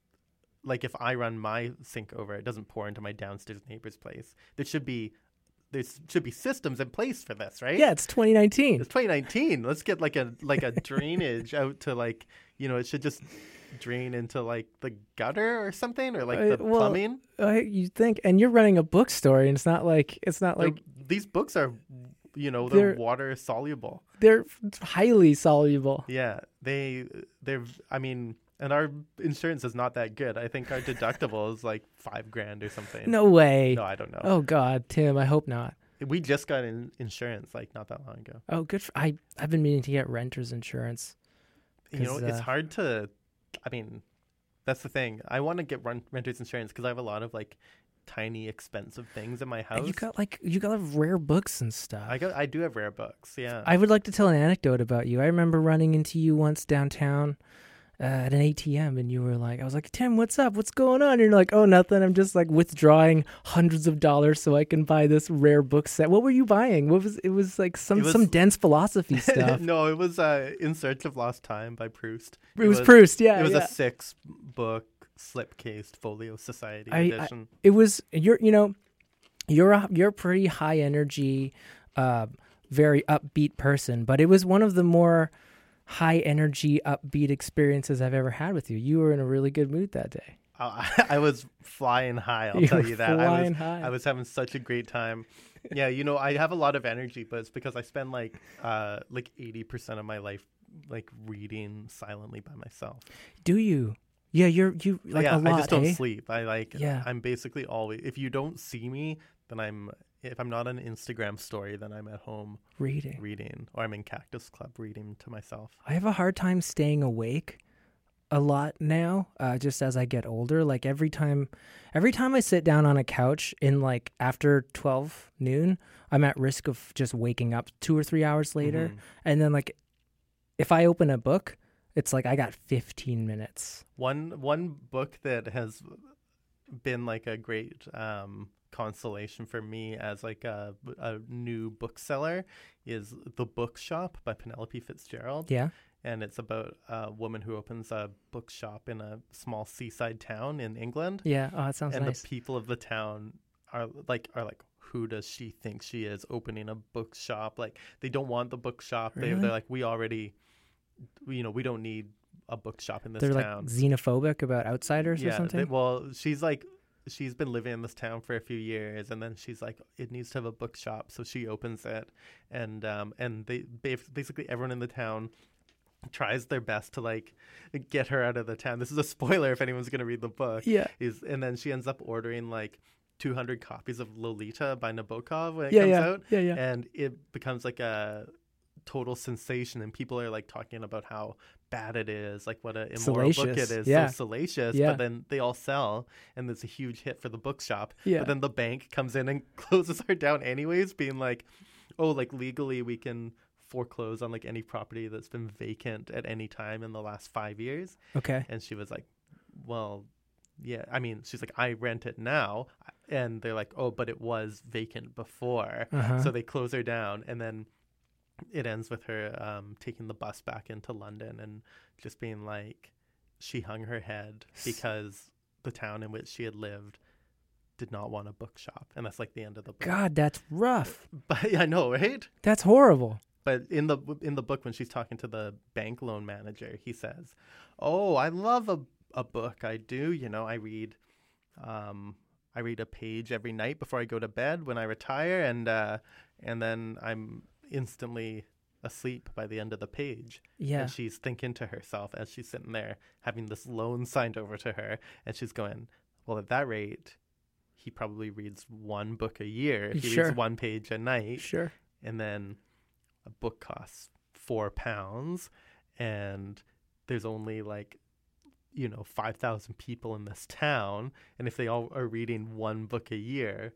like if I run my sink over, it doesn't pour into my downstairs neighbor's place. There should be, there should be systems in place for this, right? Yeah, it's twenty nineteen. It's twenty nineteen. Let's get like a like a drainage out to like, you know, it should just drain into like the gutter or something or like Uh, the well, plumbing. Uh, you think, and you're running a bookstore, and it's not like it's not They're- like these books are, you know, they're, They're- water soluble. they're highly soluble. Yeah, they they're. I mean, and our insurance is not that good. I think our deductible is like five grand or something. No way. no, I don't know. Oh God, Tim, I hope not. We just got in insurance like not that long ago. Oh, good. For, I I've been meaning to get renter's insurance. You know, 'Cause, it's uh, hard to. I mean, that's the thing. I want to get run, renter's insurance because I have a lot of like tiny expensive things in my house. And you got like you got rare books and stuff. I got. I do have rare books. Yeah. I would like to tell an anecdote about you. I remember running into you once downtown uh, at an A T M, and you were like, I was like, Tim, what's up? What's going on? And you're like, oh, nothing. I'm just like withdrawing hundreds of dollars so I can buy this rare book set. What were you buying? What was it? Was like some It was- some dense philosophy stuff. no, it was uh, In Search of Lost Time by Proust. It was Proust, yeah. It was yeah. a six book slip-cased folio society I- I- edition. It was you're you know you're a, you're a pretty high energy, uh, very upbeat person, but it was one of the more high energy, upbeat experiences I've ever had with you. You were in a really good mood that day. I, I was flying high. I'll You tell were you that. I flying was, high. I was having such a great time. Yeah, you know, I have a lot of energy, but it's because I spend like uh like eighty percent of my life like reading silently by myself. Do you? Yeah, you're you like yeah, a lot. I just don't eh? sleep. I like. Yeah. I'm basically always. If you don't see me, then I'm. If I'm not on Instagram story, then I'm at home Reading. reading, or I'm in Cactus Club reading to myself. I have a hard time staying awake a lot now, uh, just as I get older. Like every time, every time I sit down on a couch in like after twelve noon, I'm at risk of just waking up two or three hours later. Mhm. And then like, if I open a book, It's like I got fifteen minutes. One one book that has been like a great um, consolation for me as like a, a new bookseller is The Bookshop by Penelope Fitzgerald. Yeah. And it's about a woman who opens a bookshop in a small seaside town in England. Yeah. Oh, that sounds and nice. the people of the town are like are like, who does she think she is opening a bookshop? Like, they don't want the bookshop. Really? They, they're like, we already, you know, we don't need a bookshop in this They're town. like xenophobic about outsiders or Yeah. something. They, well, she's like, she's been living in this town for a few years, and then she's like, it needs to have a bookshop, so she opens it, and um, and they ba- basically everyone in the town tries their best to like get her out of the town. This is a spoiler if anyone's going to read the book. Yeah. Is and then she ends up ordering like two hundred copies of Lolita by Nabokov when it Yeah, comes yeah. out. Yeah, yeah. And it becomes like a total sensation, and people are like talking about how bad it is, like what an immoral book Salacious. it is, Yeah. so salacious. Yeah. But then they all sell, and it's a huge hit for the bookshop. Yeah. But then the bank comes in and closes her down anyways, being like, oh, like legally we can foreclose on like any property that's been vacant at any time in the last five years. Okay. And she was like, well, yeah, I mean, she's like, I rent it now. And they're like, oh, but it was vacant before. Uh-huh. So they close her down. And then it ends with her um, taking the bus back into London and just being like, she hung her head because the town in which she had lived did not want a bookshop. And that's like the end of the book. God, that's rough. But I know, right? That's horrible. But in the in the book, when she's talking to the bank loan manager, he says, "Oh, I love a a book. I do. You know, I read, um, I read a page every night before I go to bed when I retire, and uh, and then I'm instantly asleep by the end of the page." Yeah. And she's thinking to herself as she's sitting there having this loan signed over to her, and she's going, "Well, at that rate, he probably reads one book a year. If he Sure. reads one page a night, Sure. and then." A book costs four pounds, and there's only like, you know, five thousand people in this town, and if they all are reading one book a year,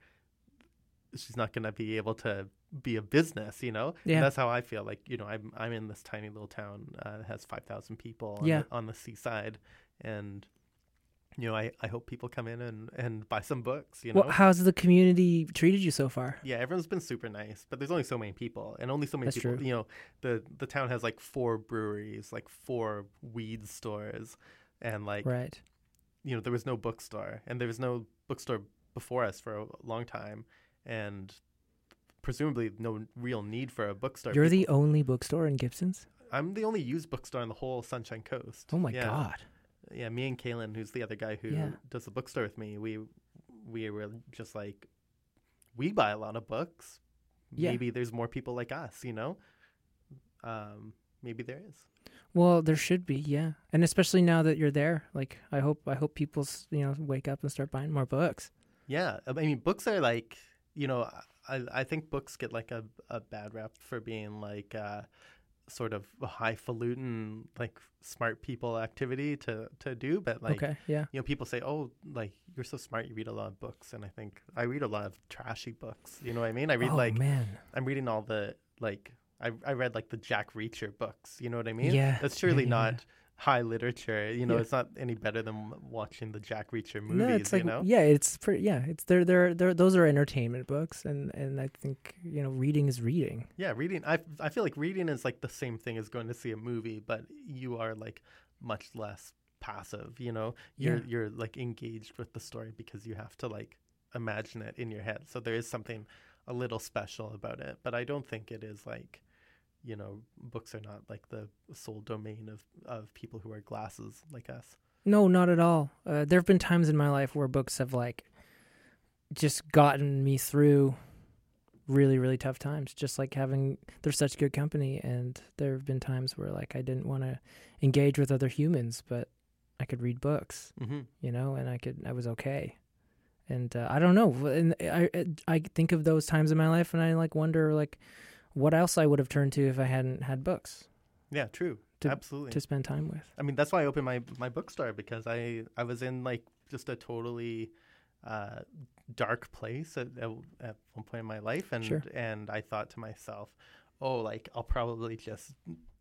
she's not going to be able to be a business, you know. Yeah. And that's how I feel. Like, you know, I'm I'm in this tiny little town uh, that has five thousand people on, Yeah. the, on the seaside, and you know, I, I hope people come in and, and buy some books, you know. Well, how's the community treated you so far? Yeah, everyone's been super nice, but there's only so many people, and only so many That's people. true. You know, the the town has like four breweries, like four weed stores, and like Right. you know, there was no bookstore, and there was no bookstore before us for a long time, and presumably no real need for a bookstore. You're People- the only bookstore in Gibson's? I'm the only used bookstore on the whole Sunshine Coast. Oh my Yeah. God. Yeah, me and Kaylin, who's the other guy who Yeah. does the bookstore with me, we we were just like, we buy a lot of books. Yeah. Maybe there's more people like us, you know? Um, maybe there is. Well, there should be, yeah. And especially now that you're there, like I hope I hope people, s- you know, wake up and start buying more books. Yeah, I mean, books are like, you know, I I think books get like a, a bad rap for being like uh, sort of a highfalutin, like smart people activity to, to do. But like, Okay, yeah. you know, people say, oh, like, you're so smart, you read a lot of books. And I think I read a lot of trashy books. You know what I mean? I read oh like, man. I'm reading all the, like, I, I read like the Jack Reacher books. You know what I mean? Yeah, That's surely yeah, yeah. not high literature. You know, Yeah. it's not any better than watching the Jack Reacher No, movies, it's like you know? yeah, it's pretty yeah, it's they're they're they're those are entertainment books, and and I think, you know, reading is reading. Yeah, reading. I I feel like reading is like the same thing as going to see a movie, but you are like much less passive. You know, you're Yeah. you're like engaged with the story because you have to like imagine it in your head. So there is something a little special about it, but I don't think it is like, you know, books are not like the sole domain of of people who wear glasses like us. No, not at all. Uh, there have been times in my life where books have like just gotten me through really, really tough times. Just like having, they're such good company, and there have been times where like I didn't want to engage with other humans, but I could read books, Mm-hmm. you know, and I could, I was okay. And uh, I don't know. And I, I think of those times in my life, and I like wonder like what else I would have turned to if I hadn't had books Yeah, true. To- Absolutely. to spend time with. I mean, that's why I opened my my bookstore, because I I was in like just a totally uh, dark place at, at at one point in my life, and Sure. and I thought to myself, oh, like I'll probably just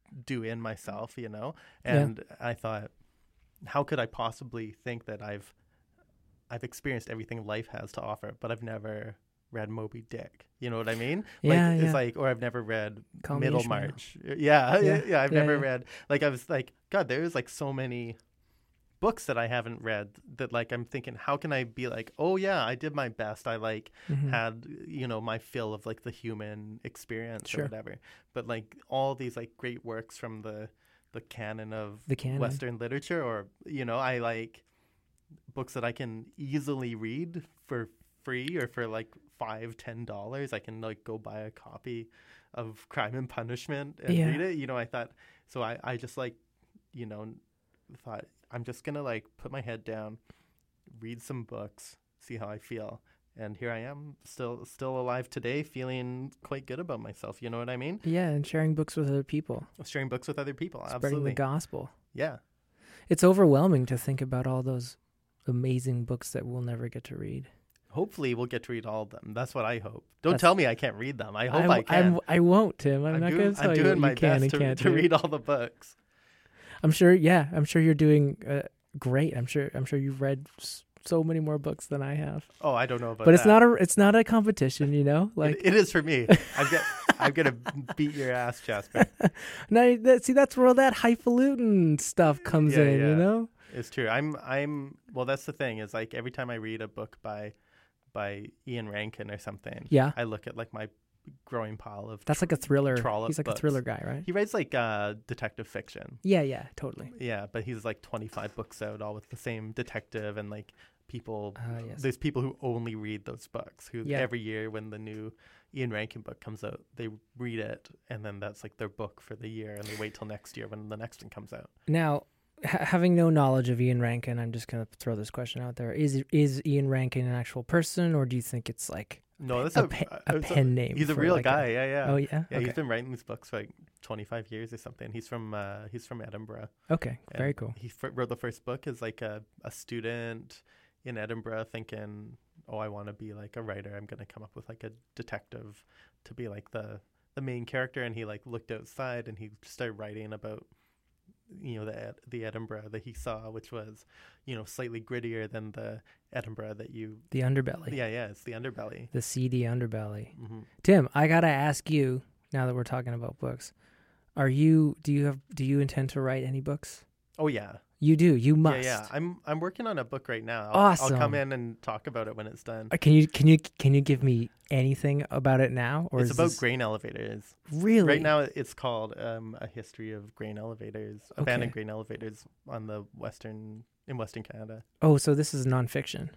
do in myself, you know. Yeah. And I thought, how could I possibly think that I've I've experienced everything life has to offer, but I've never read Moby Dick. You know what I mean? Yeah, like yeah. it's like, or I've never read Call Me Ishmael. Middlemarch. Yeah, yeah, Yeah, yeah. I've yeah, never yeah. read. Like I was like, God, there's like so many books that I haven't read that like I'm thinking, how can I be like, oh yeah, I did my best. I like Mhm. had you know my fill of like the human experience Sure. or whatever. But like all these like great works from the the canon of The canon. Western literature, or you know, I like books that I can easily read for free or for like five, ten dollars. I can like go buy a copy of Crime and Punishment and Yeah. read it. You know, I thought so. I I just like you know thought I'm just gonna like put my head down, read some books, see how I feel. And here I am, still still alive today, feeling quite good about myself. You know what I mean? Yeah, and sharing books with other people, Sharing books with other people. spreading Absolutely. the gospel. Yeah. It's overwhelming to think about all those amazing books that we'll never get to read. Hopefully we'll get to read all of them. That's what I hope. Don't That's- tell me I can't read them. I hope I'm- I can. I'm- I won't, Tim. I'm, I'm not doing, going to tell I'm you doing what my you can best and to, can't to do. read all the books. I'm sure. Yeah, I'm sure you're doing uh, great. I'm sure. I'm sure you've read s- so many more books than I have. Oh, I don't know about But it's that. not a. It's not a competition, you know. Like it, it is for me. I'm, get, I'm gonna beat your ass, Jasper. now, that, see, that's where all that highfalutin stuff comes Yeah, in. yeah. You know. It's true. I'm I'm well that's the thing, is like every time I read a book by by Ian Rankin or something, Yeah. I look at like my growing pile of That's like a thriller. Trollope He's like books. a thriller guy, right? he writes like uh detective fiction. Yeah, yeah, totally. Yeah, but he's like twenty-five books out, all with the same detective, and like people Ah, yes. there's people who only read those books, who Yeah. every year when the new Ian Rankin book comes out, they read it, and then that's like their book for the year, and they wait till next year when the next one comes out. Now, ha- having no knowledge of Ian Rankin, I'm just gonna throw this question out there: Is is Ian Rankin an actual person, or do you think it's like No, that's a, a, pe- uh, a it's pen name? He's a for real like guy. yeah, yeah. Oh yeah. Yeah, okay. he's been writing these books for like twenty-five years or something. He's from uh, he's from Edinburgh. Okay. And Very cool. He f- wrote the first book as like a, a student in Edinburgh thinking, oh, I want to be like a writer. I'm going to come up with like a detective to be like the, the main character. And he like looked outside and he started writing about, you know, the Ed- the Edinburgh that he saw, which was, you know, slightly grittier than the Edinburgh that you. The underbelly. Yeah, yeah, it's the underbelly. The seedy underbelly. hmm Tim, I gotta ask you now that we're talking about books. Are you? Do you have? Do you intend to write any books? Oh yeah. You do. You must. Yeah, yeah. I'm I'm working on a book right now. I'll, I'll Awesome. come in and talk about it when it's done. Uh, Can you? Can you? Can you give me anything about it now? Or It's is about this, grain elevators. really Right now, it's called um, A History of Grain Elevators, abandoned Okay. grain elevators on the western in Western Canada. Oh, so this is nonfiction.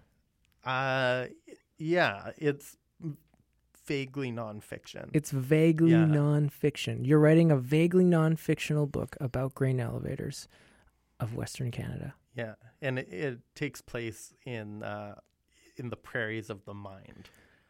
Uh, yeah, it's vaguely nonfiction. It's vaguely Yeah. nonfiction. You're writing a vaguely non-fictional book about grain elevators of Western Canada. yeah, and it, it takes place in uh, in the prairies of the mind.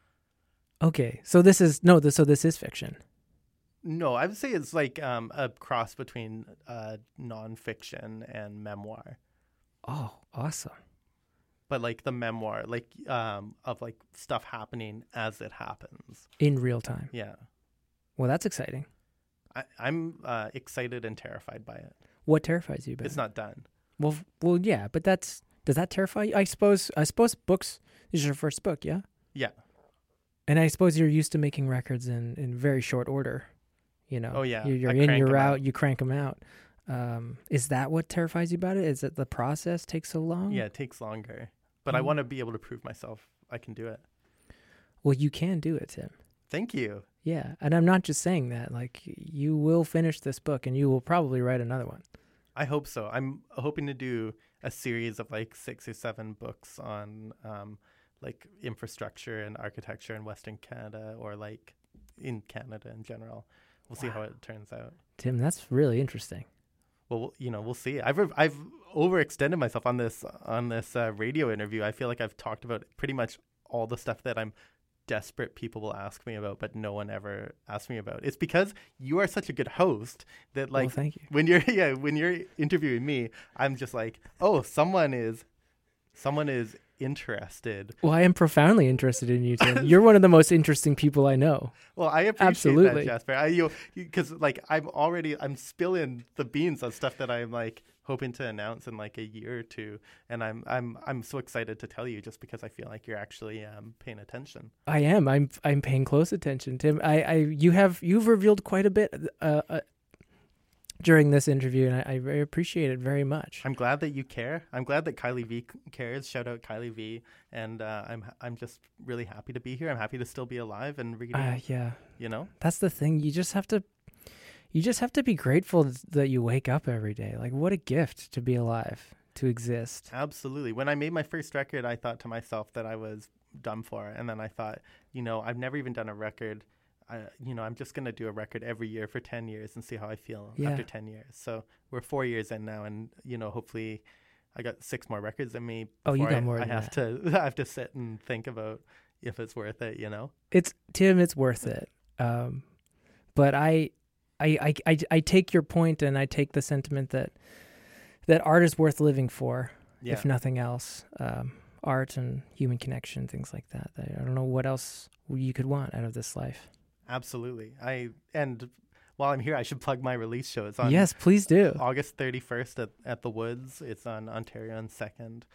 Okay, so this is no. This, so this is fiction. No, I would say it's like um, a cross between uh, nonfiction and memoir. Oh, awesome. But like the memoir, like um, of like stuff happening as it happens. In real time. Yeah, Well, that's exciting. I, I'm uh, excited and terrified by it. What terrifies you about It's it? not done. Well, f- well, yeah, but that's does that terrify you? I suppose. I suppose books. This is your first book, yeah. Yeah. And I suppose you're used to making records in, in very short order. You know. Oh, yeah. You're, you're I in, crank you're 'em out, out. You crank them out. Um, is that what terrifies you about it? Is it the process takes so long? Yeah, it takes longer. But I Mm. want to be able to prove myself I can do it. Well, you can do it, Tim. Thank you. Yeah, and I'm not just saying that. Like, you will finish this book, and you will probably write another one. I hope so. I'm hoping to do a series of like six or seven books on um, like infrastructure and architecture in Western Canada, or like in Canada in general. We'll see how Wow. it turns out. Tim, that's really interesting. Well, you know, we'll see. I've re- I've overextended myself on this on this uh, radio interview. I feel like I've talked about pretty much all the stuff that I'm desperate people will ask me about, but no one ever asks me about. It's because you are such a good host that, like, well, thank you. when you're yeah when you're interviewing me, I'm just like, oh, someone is someone is interested. Well, I am profoundly interested in you, Tim. You're one of the most interesting people I know. Well, I appreciate Absolutely. that, Jasper. I, you because like I'm already I'm spilling the beans on stuff that I'm like hoping to announce in like a year or two, and I'm I'm I'm so excited to tell you just because I feel like you're actually um, paying attention. I am. I'm. I'm paying close attention, Tim. I. I you have. You've revealed quite a bit uh, uh, during this interview, and I, I very appreciate it very much. I'm glad that you care. I'm glad that Kylie V cares. Shout out Kylie V, and uh, I'm I'm just really happy to be here. I'm happy to still be alive and reading. Uh, yeah. You know, that's the thing. You just have to. You just have to be grateful that you wake up every day. Like, what a gift to be alive, to exist. Absolutely. When I made my first record, I thought to myself that I was done for. And then I thought, you know, I've never even done a record. I, you know, I'm just going to do a record every year for ten years and see how I feel yeah. after ten years. So we're four years in now. And, you know, hopefully I got six more records in me. Oh, you got I, more I than have that. to I have to sit and think about if it's worth it, you know? It's, Tim, it's worth it. Um, but I... I, I, I, I take your point, and I take the sentiment that that art is worth living for, Yeah. if nothing else. Um, art and human connection, things like that. I, I don't know what else you could want out of this life. Absolutely. I and while I'm here, I should plug my release show. It's on yes, please do. August thirty-first at, at the Woods. It's on Ontario and second.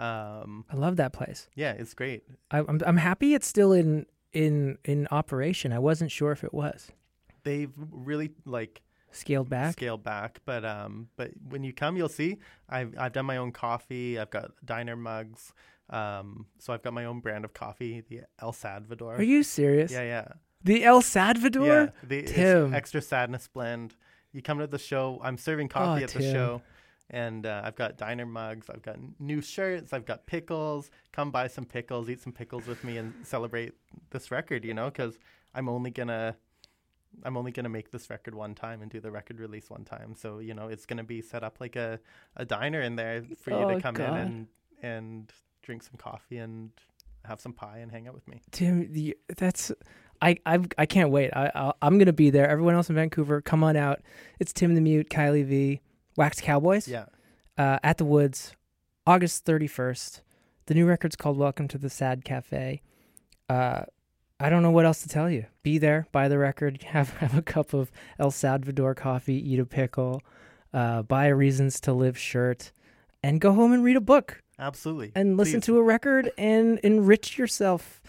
Um, I love that place. yeah, it's great. I, I'm I'm happy it's still in in in operation. I wasn't sure if it was They've really like scaled back. scaled back, but um, but when you come, you'll see. I've I've done my own coffee. I've got diner mugs. Um, so I've got my own brand of coffee, the El Salvador. Are you serious? Yeah, yeah, The El Salvador? yeah. The it's Tim. extra sadness blend. You come to the show. I'm serving coffee Oh, at the Tim. show, and uh, I've got diner mugs. I've got new shirts. I've got pickles. Come buy some pickles. Eat some pickles with me and celebrate this record. You know, because I'm only gonna. I'm only going to make this record one time and do the record release one time. So, you know, it's going to be set up like a, a diner in there for you Oh, to come God. in and and drink some coffee and have some pie and hang out with me. Tim, the, that's I I I can't wait. I I'll, I'm gonna be there. Everyone else in Vancouver, come on out. It's Tim the Mute, Kylie V, Wax Cowboys. Yeah. Uh, at the Woods, August thirty-first. The new record's called Welcome to the Sad Cafe. Uh, I don't know what else to tell you. Be there, buy the record, have have a cup of El Salvador coffee, eat a pickle, uh, buy a Reasons to Live shirt, and go home and read a book Absolutely. and listen Please. to a record and enrich yourself.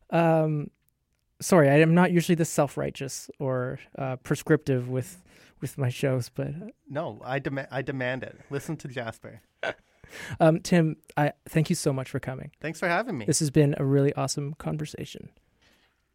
Um, sorry, I am not usually this self-righteous or uh, prescriptive with with my shows, but No, I, dem- I demand it. Listen to Jasper. um, Tim, I thank you so much for coming. Thanks for having me. This has been a really awesome conversation.